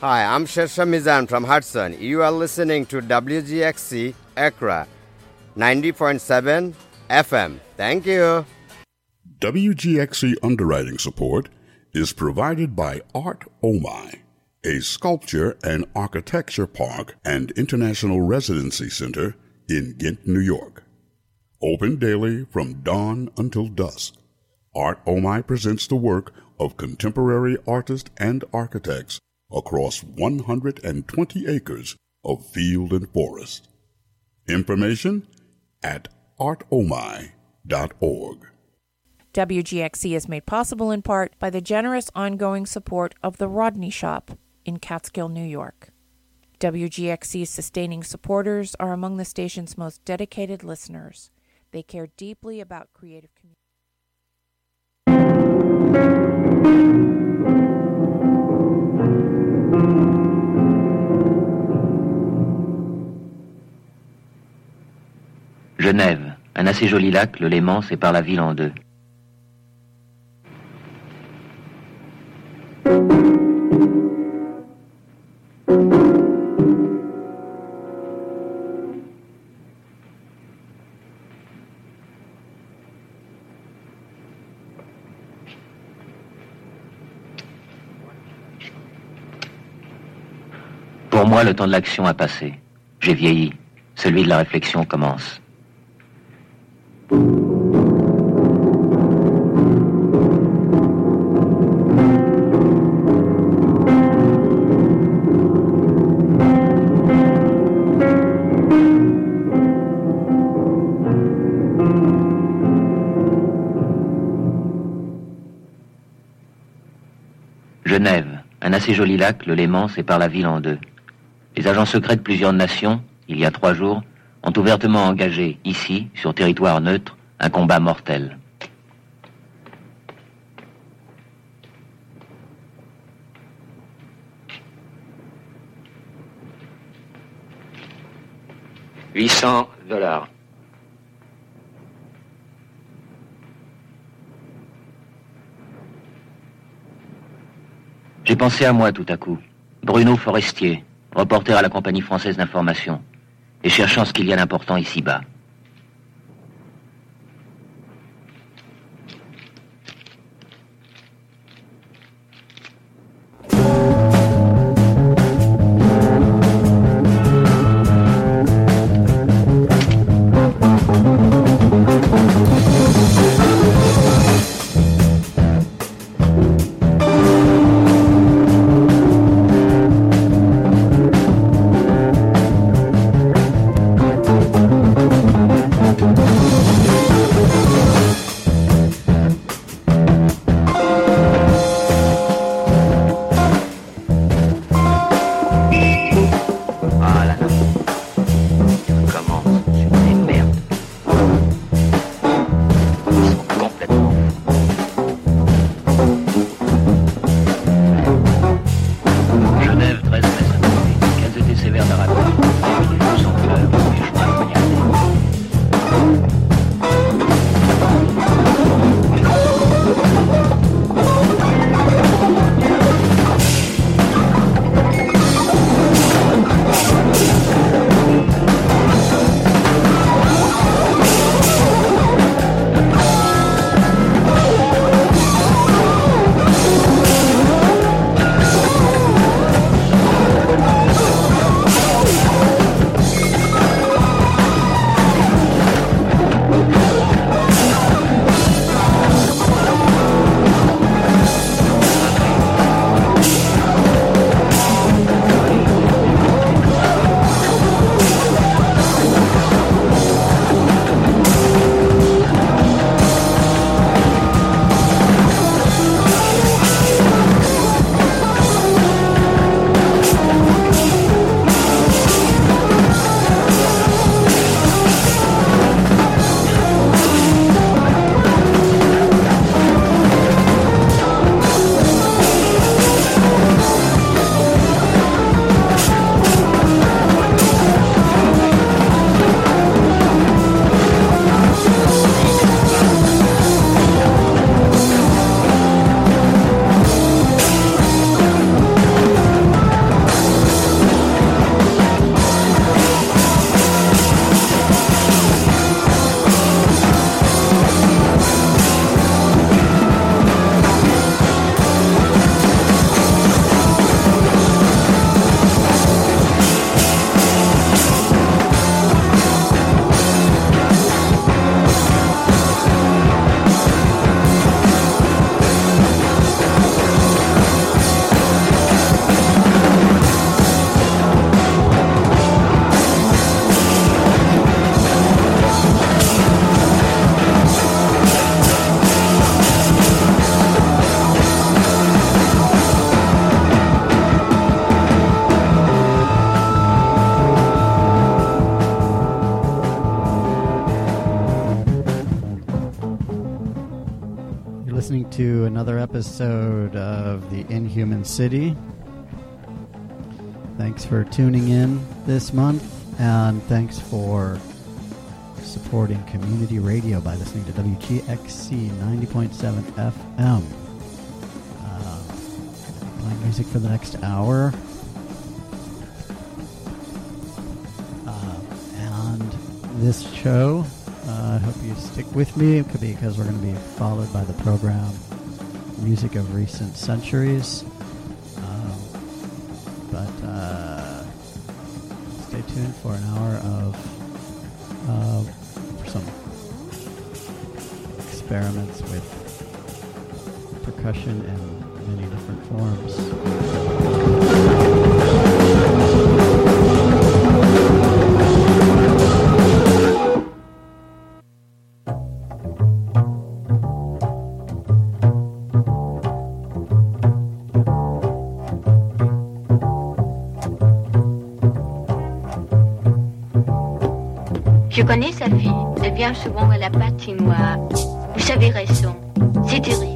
Hi, I'm Shersha Mizan from Hudson. You are listening to WGXC Accra 90.7 FM. Thank you. WGXC underwriting support is provided by Art Omai, a sculpture and architecture park and international residency center in Ghent, New York. Open daily from dawn until dusk, Art Omai presents the work of contemporary artists and architects across 120 acres of field and forest. Information at artomai.org. WGXC is made possible in part by the generous ongoing support of the Rodney Shop in Catskill, New York. WGXC's sustaining supporters are among the station's most dedicated listeners. They care deeply about creative community. Genève, un assez joli lac, le Léman, sépare la ville en deux. Pour moi, le temps de l'action a passé. J'ai vieilli. Celui de la réflexion commence. Genève, un assez joli lac, le Léman, sépare la ville en deux. Les agents secrets de plusieurs nations, il y a 3 jours, ont ouvertement engagé, ici, sur territoire neutre, un combat mortel. $800. J'ai pensé à moi tout à coup. Bruno Forestier, reporter à la Compagnie française d'information, et cherchant ce qu'il y a d'important ici-bas. You're listening to another episode of The Inhuman City. Thanks for tuning in this month, and thanks for supporting community radio by listening to WGXC 90.7 FM. My music for the next hour. And this show, I hope you stick with me because we're going to be followed by the program Music of Recent Centuries. But stay tuned for an hour of some experiments with percussion in many different forms. Je connais sa fille, elle vient souvent à la patinoire. Vous avez raison, c'est terrible.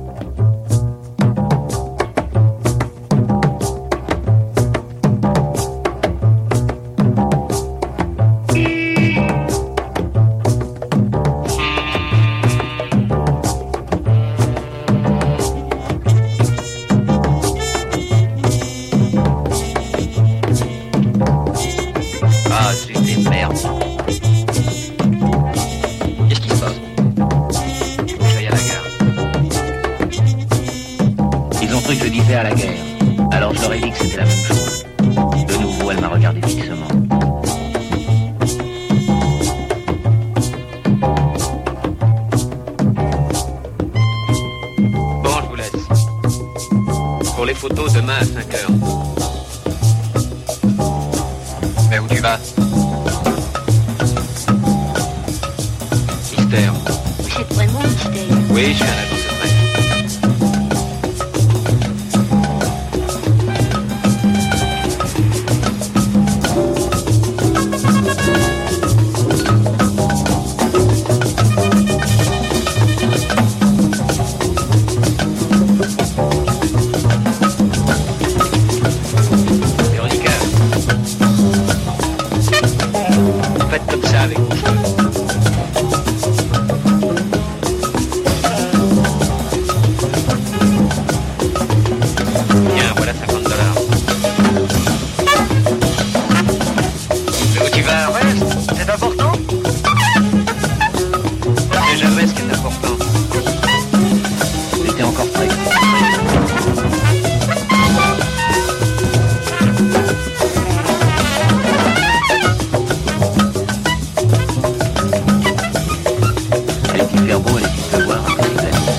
Ah, c'est des merdes. Qu'est-ce qui se passe? Je vais à la gare. Ils ont cru que je disais à la guerre. Alors je leur ai dit que c'était la même chose. De nouveau, elle m'a regardé fixement. Bon, je vous laisse. Pour les photos, demain à 5h. Mais où tu vas? Mystère. Vous êtes vraiment mystère. Oui, je suis un agent secret. Véronica. Faites comme ça avec vos cheveux. Tiens, voilà $50. Mais où tu vas? Reste, c'est important. C'est jamais ce qui est important. J'étais encore prêt. Allez-t-il faire beau, allez-t-il pleuvoir, c'est la nuit.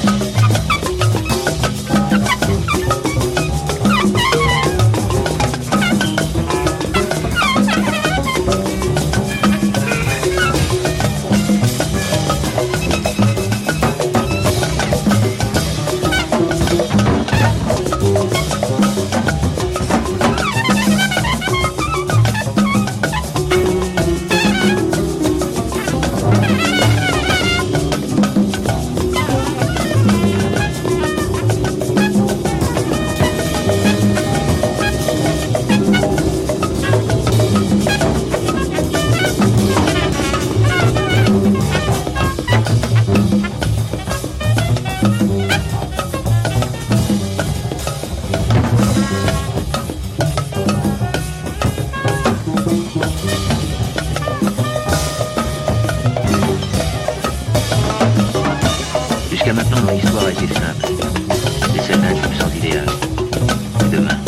Jusqu'à maintenant, mon histoire a été simple. C'est celle d'un type sans idéal. Et demain.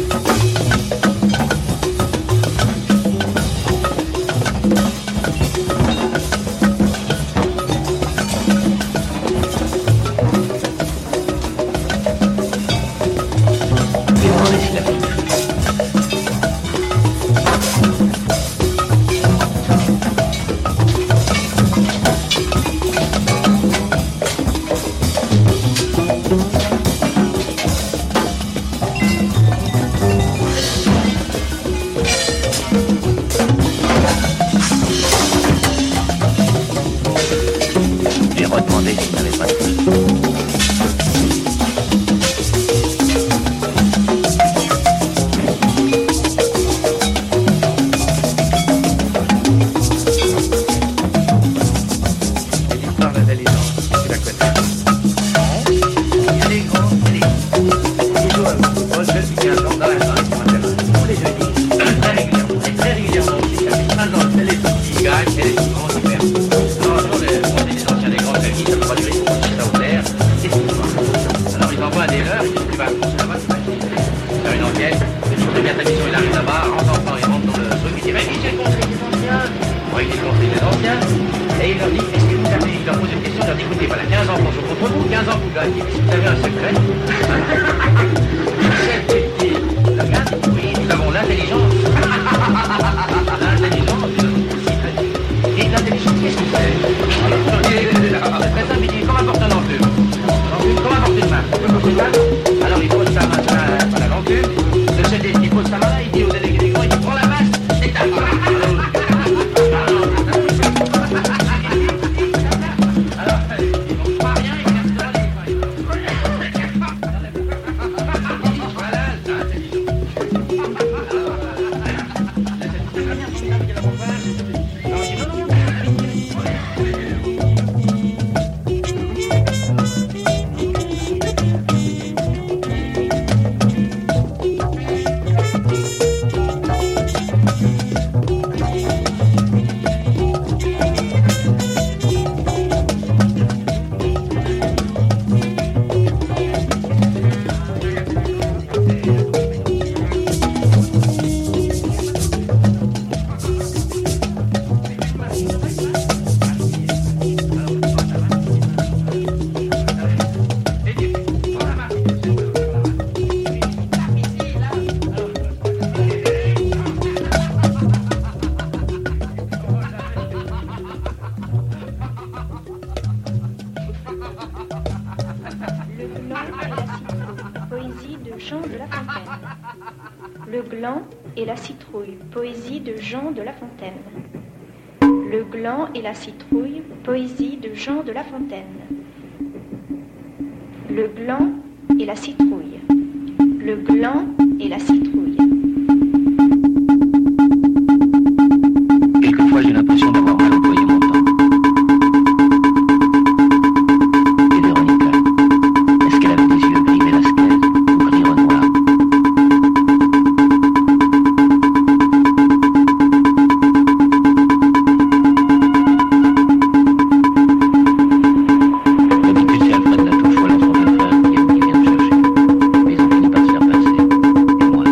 Je vais demander s'il a fait une chose. gars dit, vous avez un secret? Chef qui dit, le gars dit, oui, nous avons l'intelligence. L'intelligence, et l'intelligence, qu'est-ce que c'est? Très simple, il dit, comment porte un enclume? Comment porte une main? Alors il pose sa main à la l'enclume, le chef il pose sa main là, il dit au délégué des grands, il dit, prends la masse, et tape. et la citrouille, poésie de Jean de La Fontaine. Le gland et la citrouille, poésie de Jean de La Fontaine. Le gland et la citrouille. Le gland et la citrouille. Quelquefois, j'ai l'impression d'avoir mal employé mon temps. Et Véronica, est-ce qu'elle avait des yeux gris Velasquez ou gris Renoir? D'habitude, c'est Alfred Latouche ou alors son jeune frère qui vient me chercher. Mais ils ont fini par se faire passer. Et moi.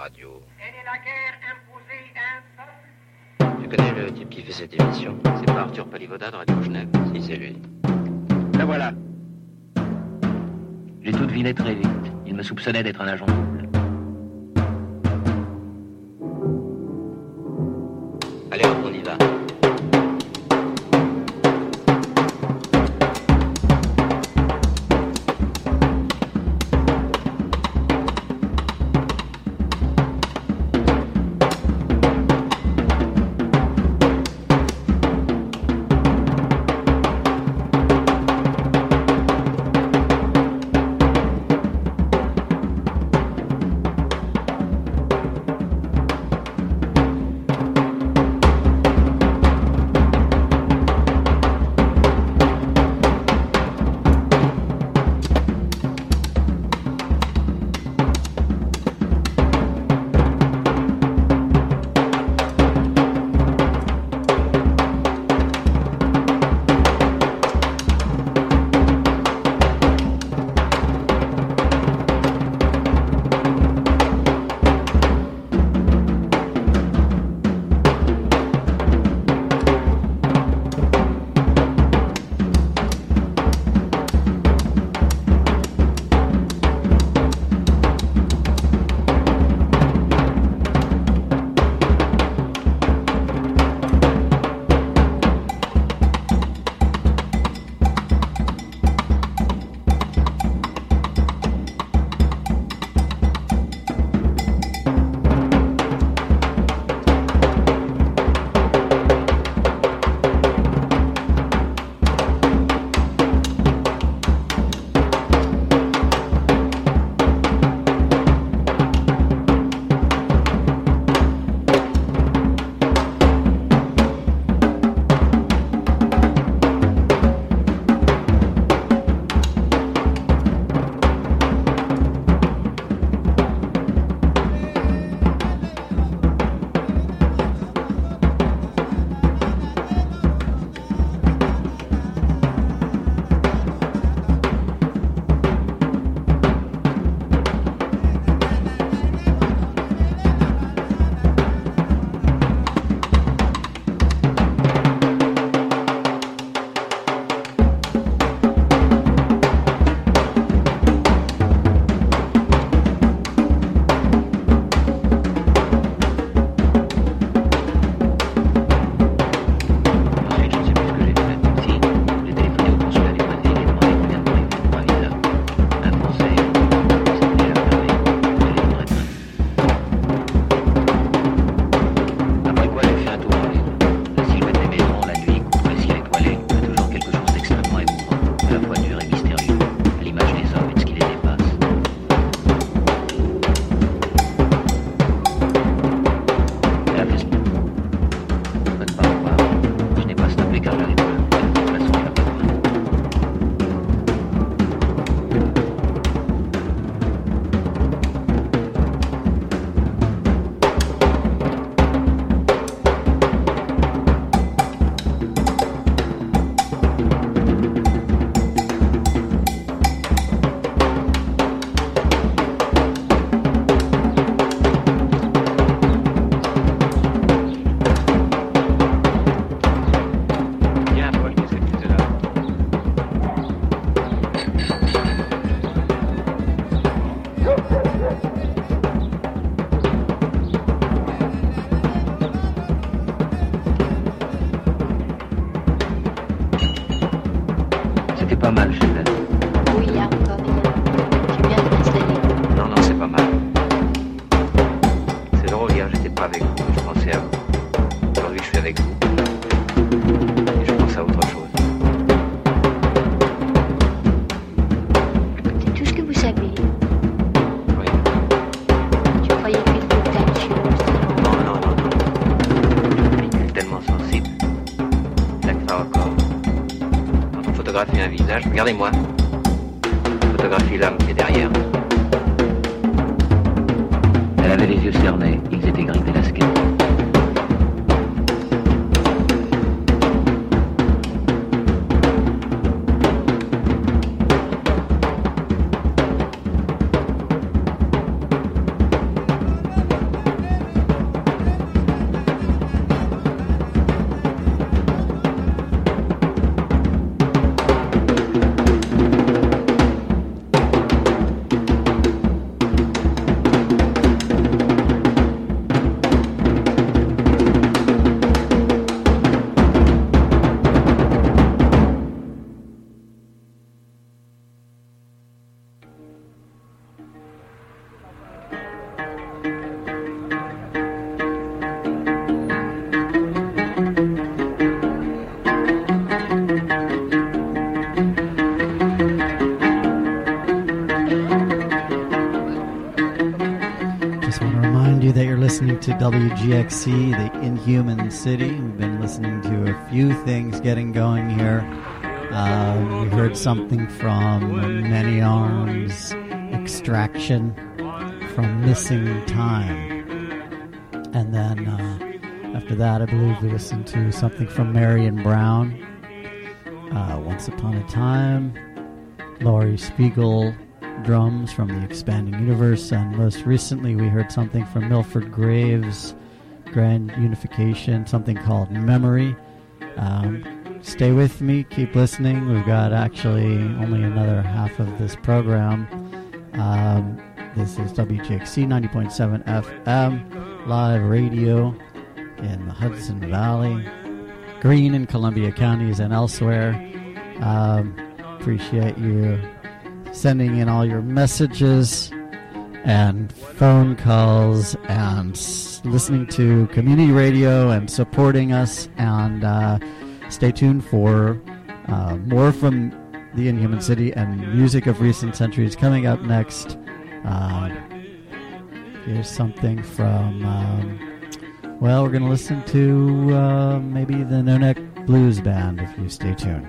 radio. Elle est la guerre imposée à un peuple. Tu connais le type qui fait cette émission? C'est pas Arthur Palivoda de Radio Genève? Si, c'est lui. La voilà. J'ai tout deviné très vite. Il me soupçonnait d'être un agent double. Allez, on y va. pas mal chez elle. Oui, encore rien. J'ai bien installé. Non, c'est pas mal. C'est drôle, hier j'étais pas avec vous, je pensais à vous. Aujourd'hui je suis avec vous. Et je pense à autre chose. C'est tout ce que vous savez. Oui. Je croyais qu'il faut tas de choses. Non. Je suis tellement sensible. Ça que ça encore. Quand on photographie un visage, regardez-moi. On photographie l'homme qui est derrière. Elle avait les yeux cernés, ils étaient gris Velasquez. Just want to remind you that you're listening to WGXC, the Inhuman City. We've been listening to a few things getting going here. We heard something from Many Arms, Extraction, from Missing Time. And then after that, I believe we listened to something from Marion Brown, Once Upon a Time, Laurie Spiegel, drums from the Expanding Universe, and most recently we heard something from Milford Graves, Grand Unification, something called Memory. Stay with me, keep listening. We've got actually only another half of this program. This is WGXC 90.7 FM, live radio in the Hudson Valley, Greene and Columbia counties, and elsewhere. Appreciate you sending in all your messages and phone calls and listening to community radio and supporting us. And stay tuned for more from the Inhuman City and music of recent centuries coming up next. Here's something from, we're going to listen to maybe the No Neck Blues Band if you stay tuned.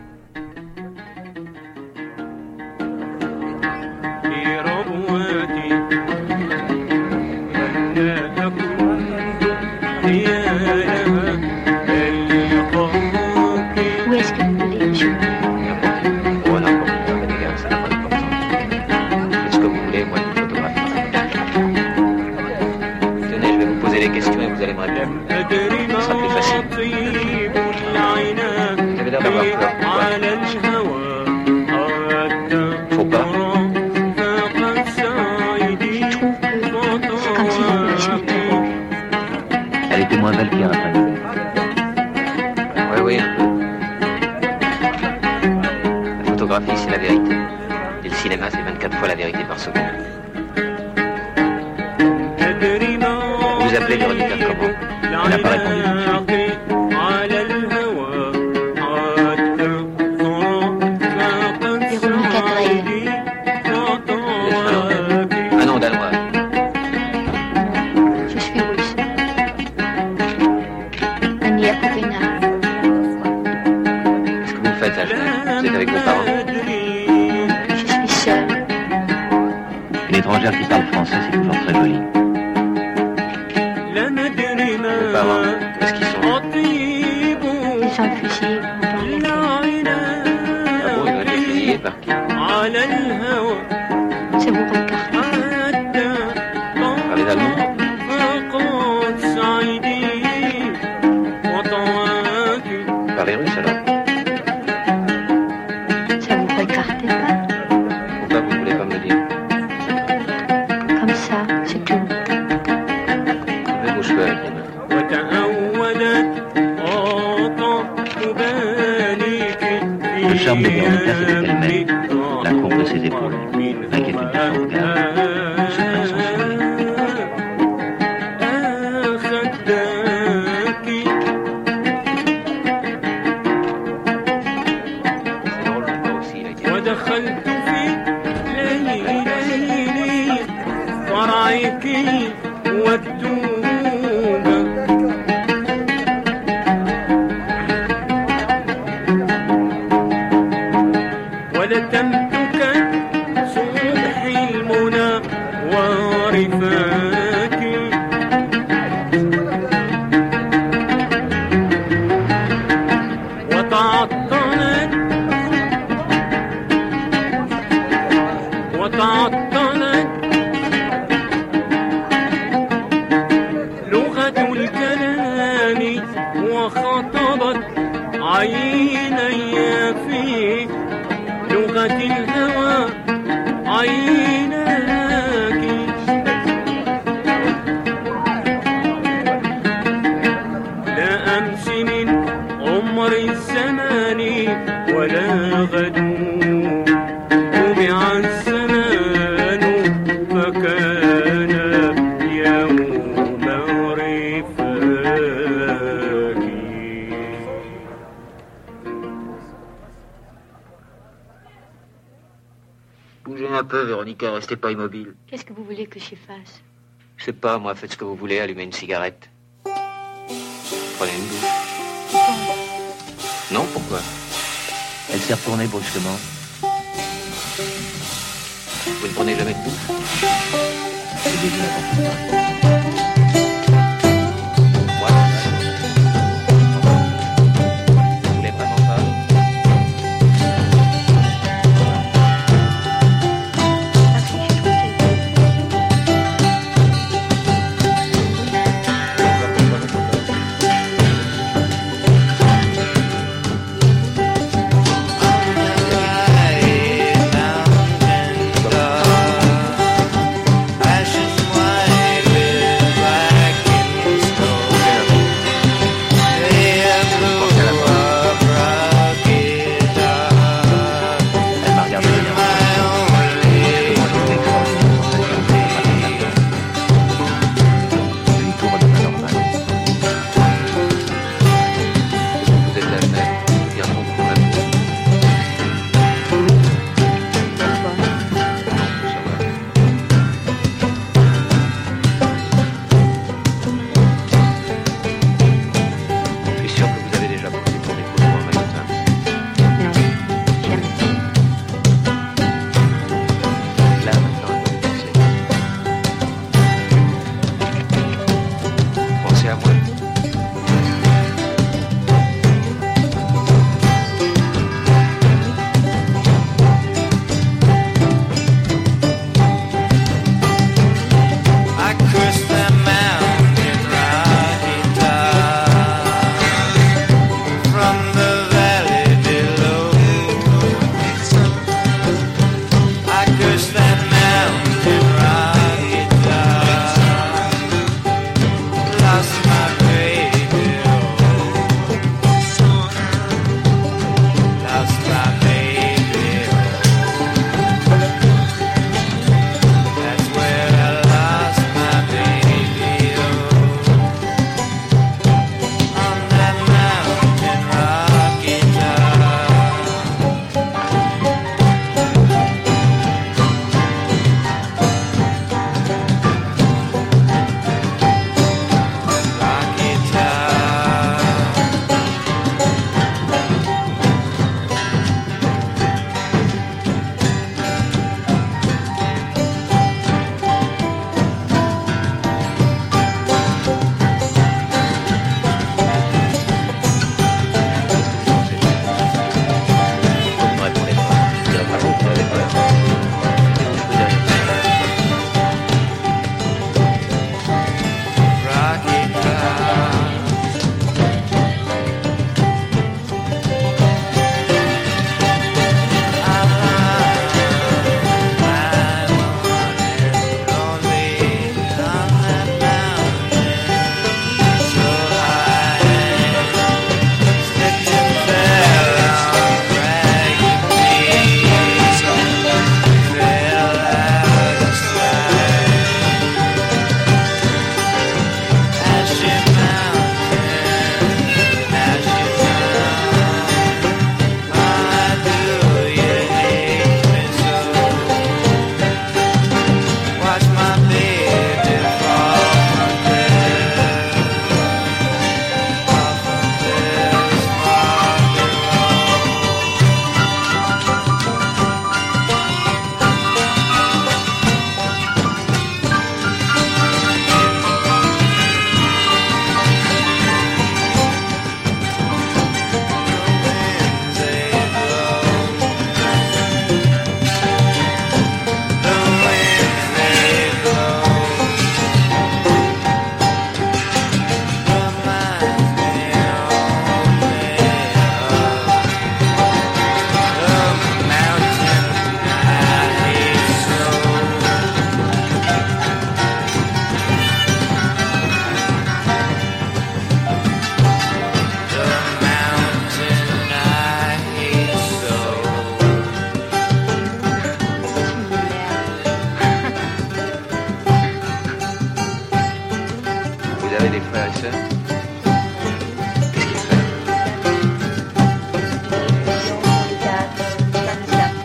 Qu'est-ce que vous voulez que je fasse? Je sais pas, moi, faites ce que vous voulez, allumez une cigarette. Prenez une douche. Non, pourquoi? Elle s'est retournée brusquement. Vous ne prenez jamais de douche? C'est déjà n'importe quoi. Moi, vous voulez vraiment pas?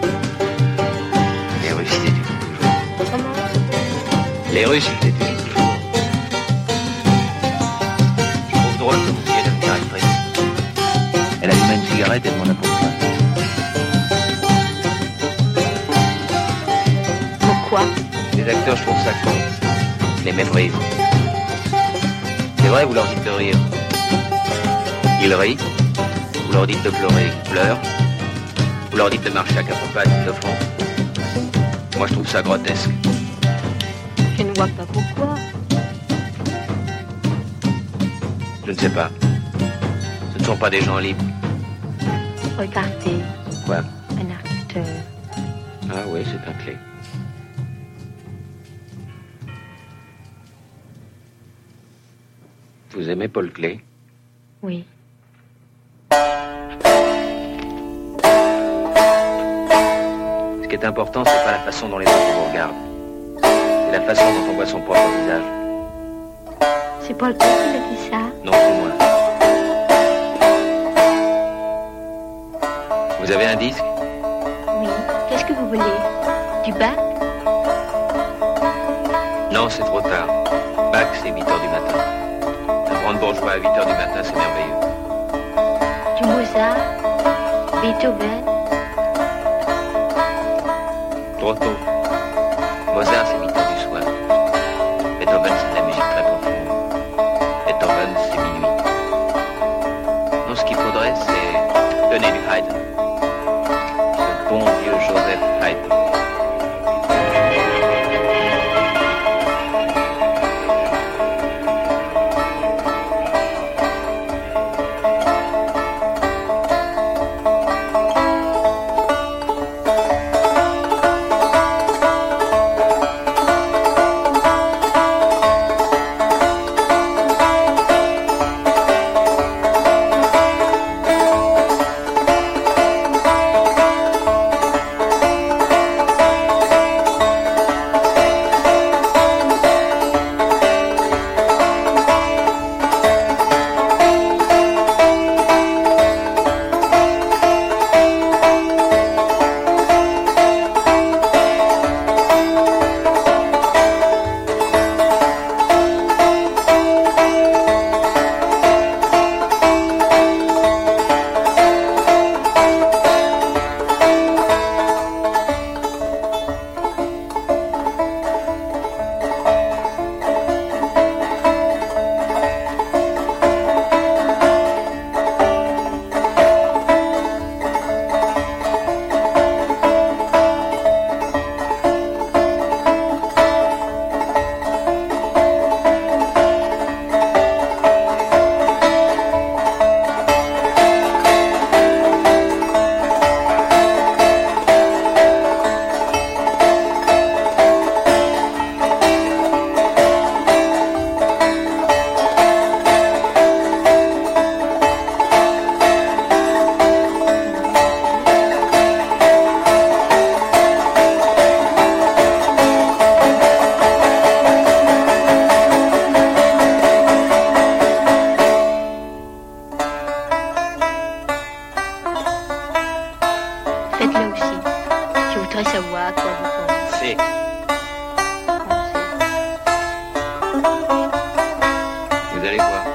Les Russes, ils étaient toujours. Les acteurs, je trouve ça con. Je les méprise. C'est vrai, vous leur dites de rire. Ils rient. Vous leur dites de pleurer, ils pleurent. Vous leur dites de marcher à quatre pattes, ils le font. Moi, je trouve ça grotesque. Je ne vois pas pourquoi. Je ne sais pas. Ce ne sont pas des gens libres. Regardez, Quoi? un acteur. Ah oui, c'est un clé. Vous aimez Paul Klee? Oui. Ce qui est important, c'est pas la façon dont les autres vous regardent. C'est la façon dont on voit son propre visage. C'est Paul Klee qui a dit ça? Non, c'est moi. Vous avez un disque? Oui. Qu'est-ce que vous voulez? Du bac? Non, c'est trop tard. Bach, c'est 8h du matin. Un brandebourgeois à 8h du matin, c'est merveilleux. Du Mozart? Beethoven? Trop tôt. Mozart, c'est 8h du soir. Beethoven, c'est de la musique très profonde. Beethoven, c'est minuit. Non, ce qu'il faudrait, c'est donner du Haydn. Ce bon vieux Joseph Haydn. Faites-le aussi. Je voudrais savoir à quoi vous pensez. Vous allez voir.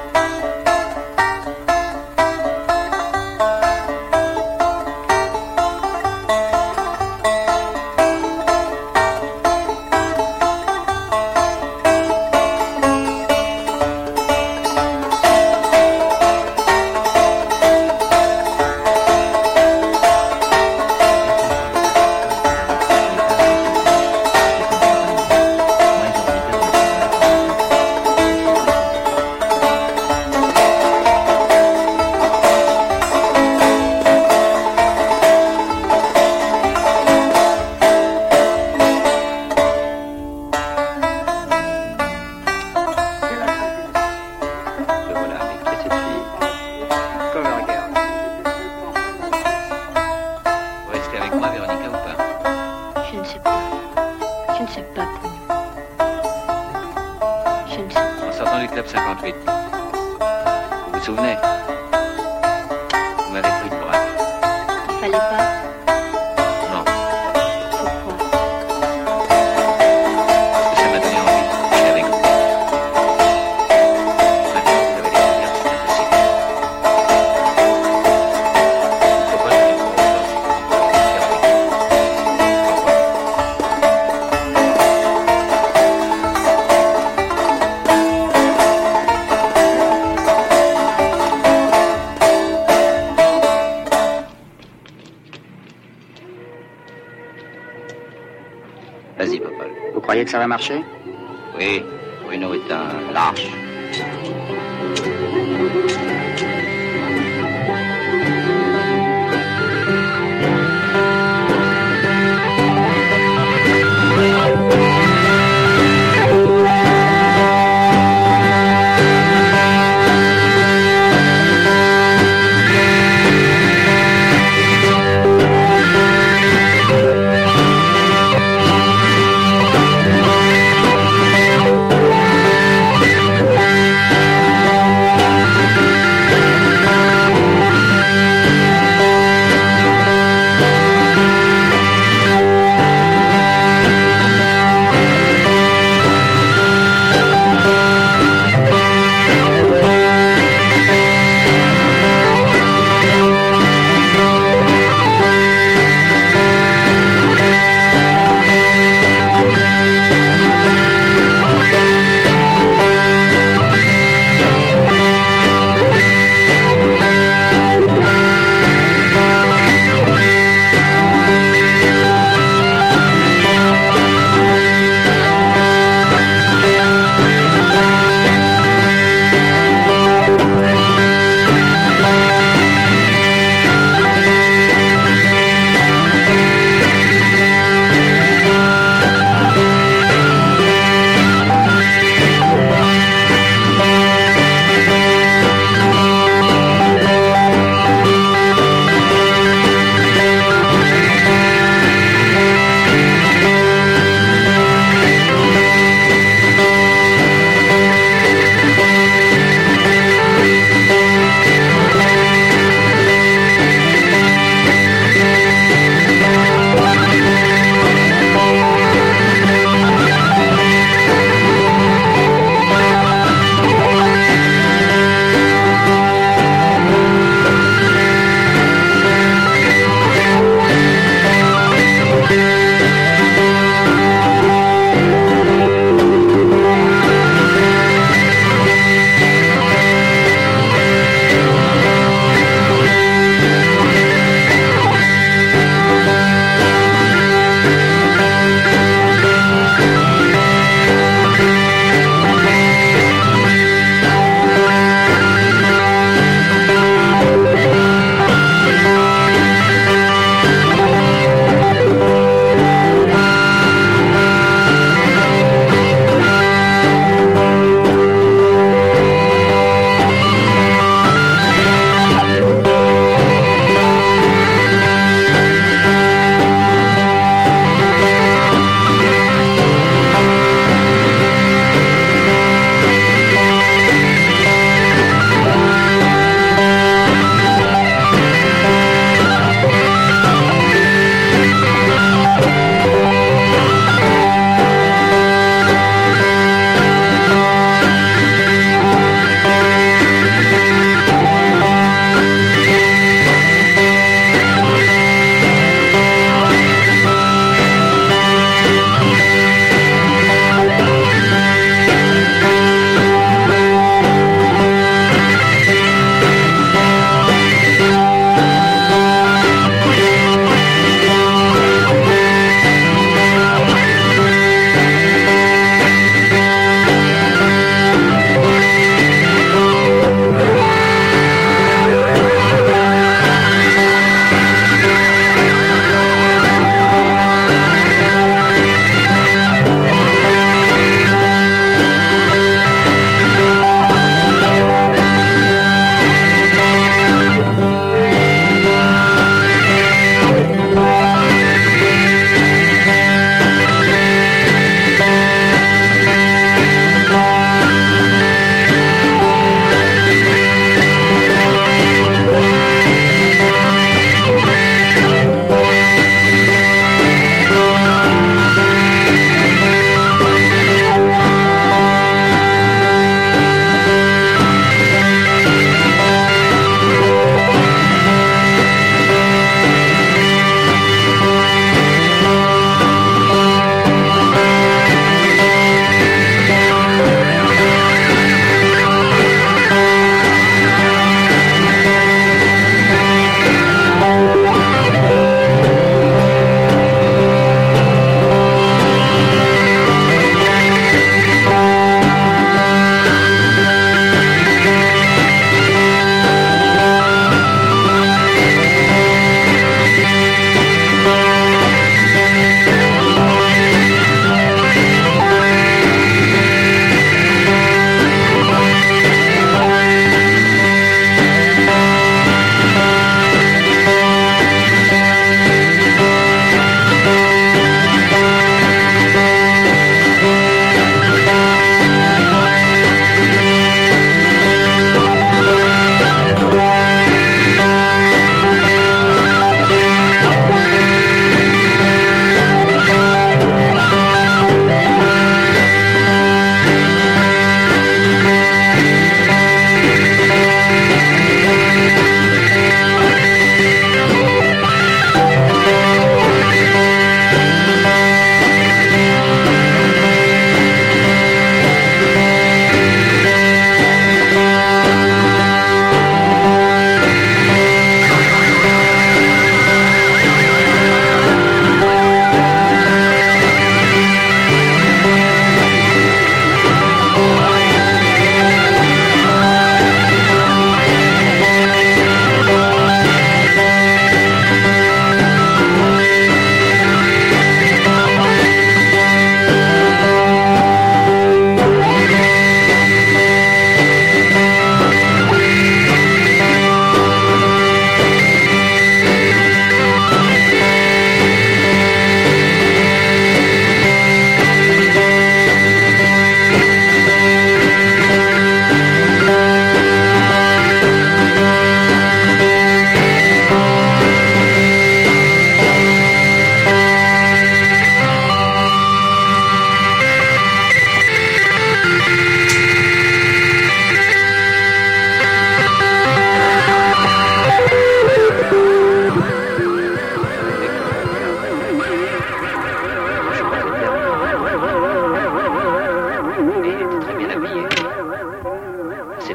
croyez que ça va marcher? Oui, Bruno est un lâche.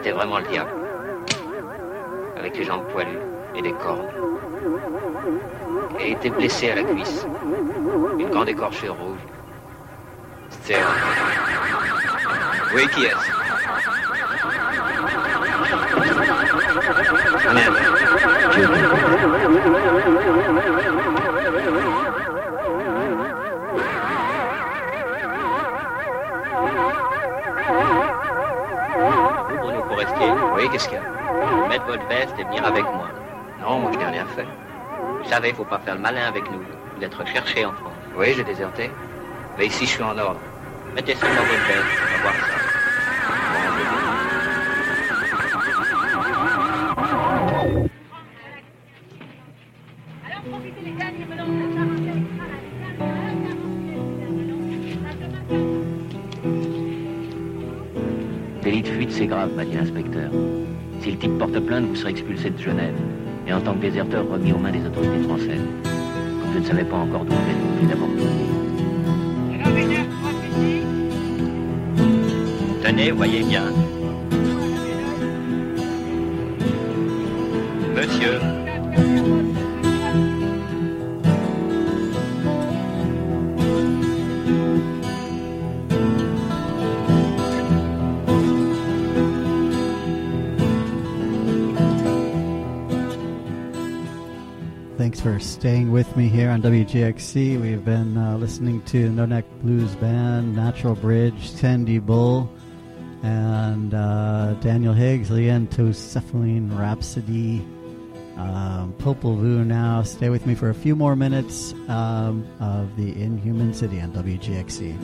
était vraiment le diable. Avec les jambes poilues et des cornes. Et était blessé à la cuisse. Une grande écorchure rouge. C'était... Oui, qui est-ce? Merde. Ouvre-nous pour rester. Oui, qu'est-ce qu'il y a? Mettre votre veste et venir avec moi. Non, moi je n'ai rien fait. Vous savez, il faut pas faire le malin avec nous. Vous êtes recherché en France. Oui, j'ai déserté. Mais ici, je suis en ordre. Mettez seulement votre veste, on va voir ça. Délit de fuite, c'est grave, m'a dit l'inspecteur. Si le type porte plainte, vous serez expulsé de Genève. Et en tant que déserteur, remis aux mains des autorités françaises. Comme je ne savais pas encore d'où vous êtes, je d'abord tourner. Tenez, voyez bien. Monsieur. Thanks for staying with me here on WGXC. We've been listening to No Neck Blues Band, Natural Bridge, Tandy Bull, and Daniel Higgs, Lientocephaline Rhapsody, Popol Vuh now. Stay with me for a few more minutes of the Inhuman City on WGXC.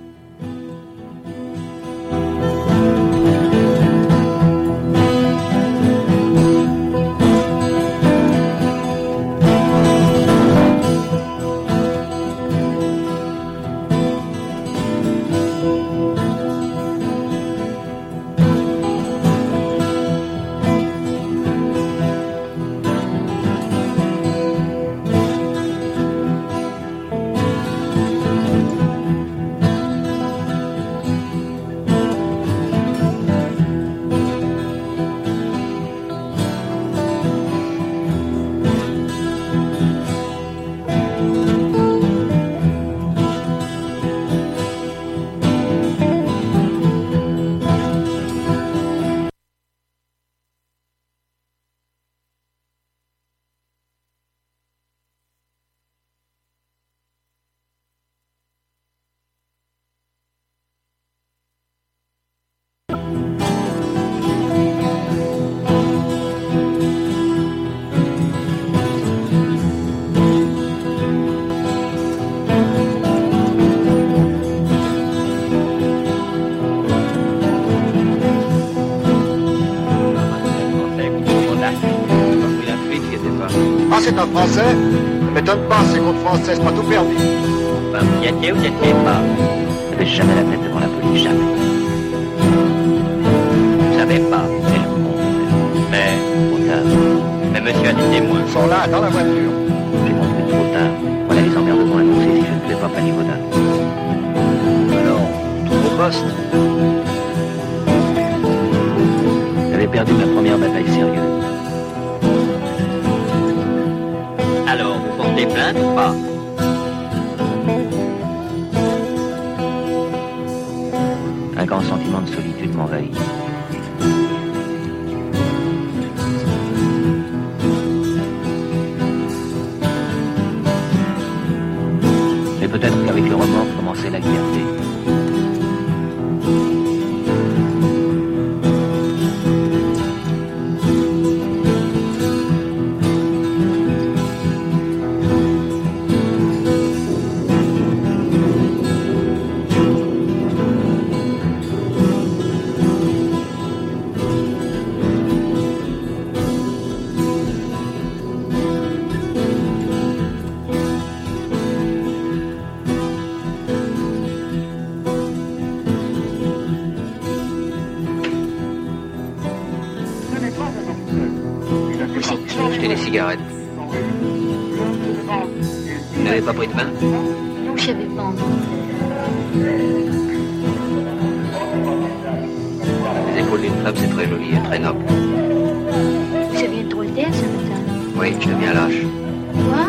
C'est un Français, ne m'étonne pas, c'est contre Français, c'est pas tout perdu. Ben, vous y étiez ou vous y étiez pas? Ne faites jamais la tête devant la police, jamais. Vous savez pas, c'est le monde. Mais, trop tard. Mais monsieur a des témoins. Ils sont là, dans la voiture. J'ai montré trop tard. Voilà les emmerdements annoncés si je ne fais pas Panivoda. Alors, tout au poste. J'avais perdu ma première bataille sérieuse. Alors, vous portez plainte ou pas? Un grand sentiment de solitude m'envahit. Mais peut-être qu'avec le remords commençait la liberté. Cigarette. Vous n'avez pas pris de bain? Non, je savais pas encore. Les épaules drôle, une femme c'est très joli et très noble. Ça vient de drôle d'air ce matin. Oui, je deviens lâche. Quoi?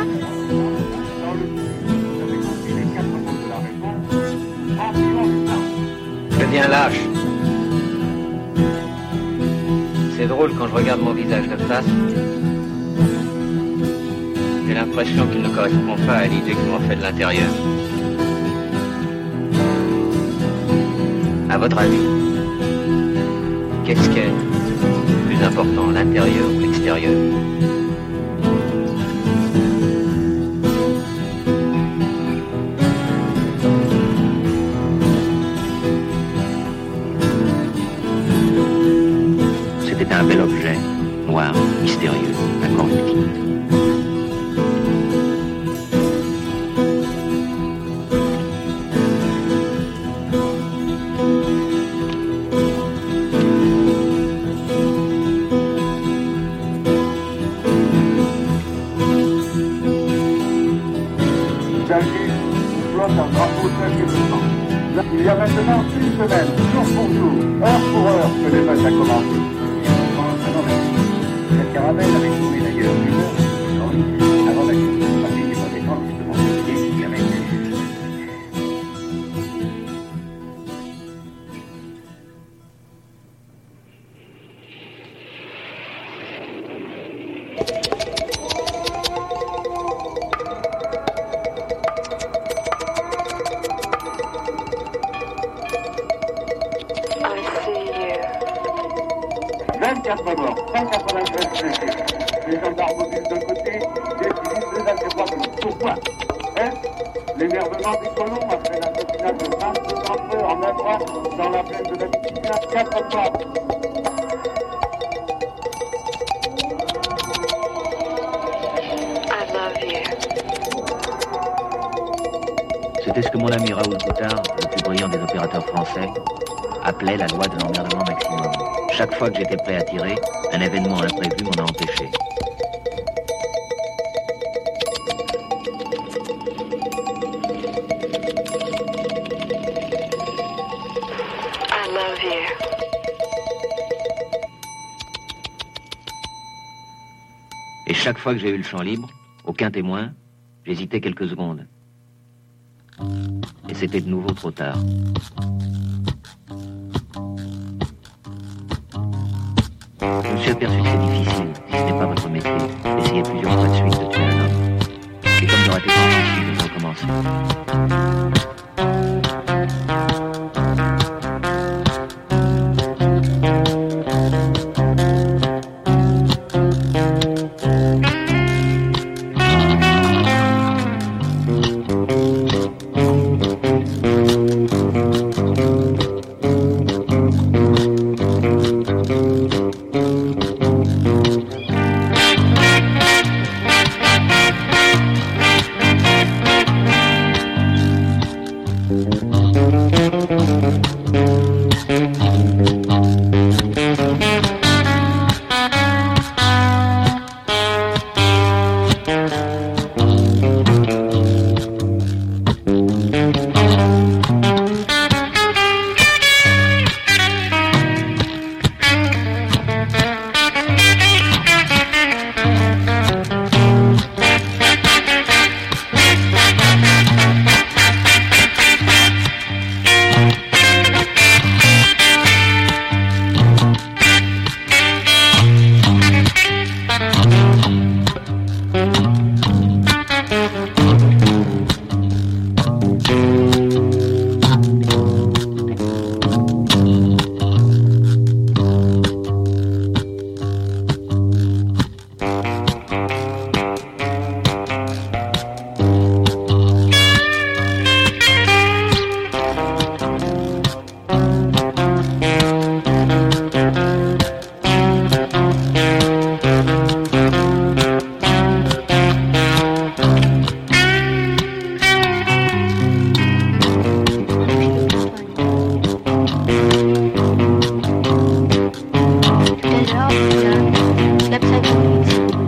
Je deviens lâche. C'est drôle quand je regarde mon visage de face. J'ai l'impression qu'il ne correspond pas à l'idée que je m'en fais de l'intérieur. À votre avis, qu'est-ce qui est plus important, l'intérieur ou l'extérieur? C'était un bel objet, noir, mystérieux, incorruptible. Il y a maintenant une semaine, jour pour jour, heure pour heure, que l'événement a commencé. Cette caravelle avait tourné d'ailleurs une heure avant d'accueillir le trafic des conséquences de mon métier qui avait été. Les gendarmes mobiles d'un côté, les civils de l'Algérie de l'autre. Pourquoi? L'énervement des colons après l'assassinat de 22 d'entre eux en un mois dans la plaine de la Victoria, 4 fois. C'était ce que mon ami Raoul Coutard, le plus brillant des opérateurs français, appelait la loi de l'emmerdement maximum. Chaque fois que j'étais prêt à tirer, un événement imprévu m'en a empêché. Et chaque fois que j'ai eu le champ libre, aucun témoin, j'hésitais quelques secondes. Et c'était de nouveau trop tard. Je me suis aperçu que c'est difficile, si ce n'est pas votre métier, d'essayer plusieurs fois de suite de tuer un homme. Et comme j'aurais été impossible de recommencer.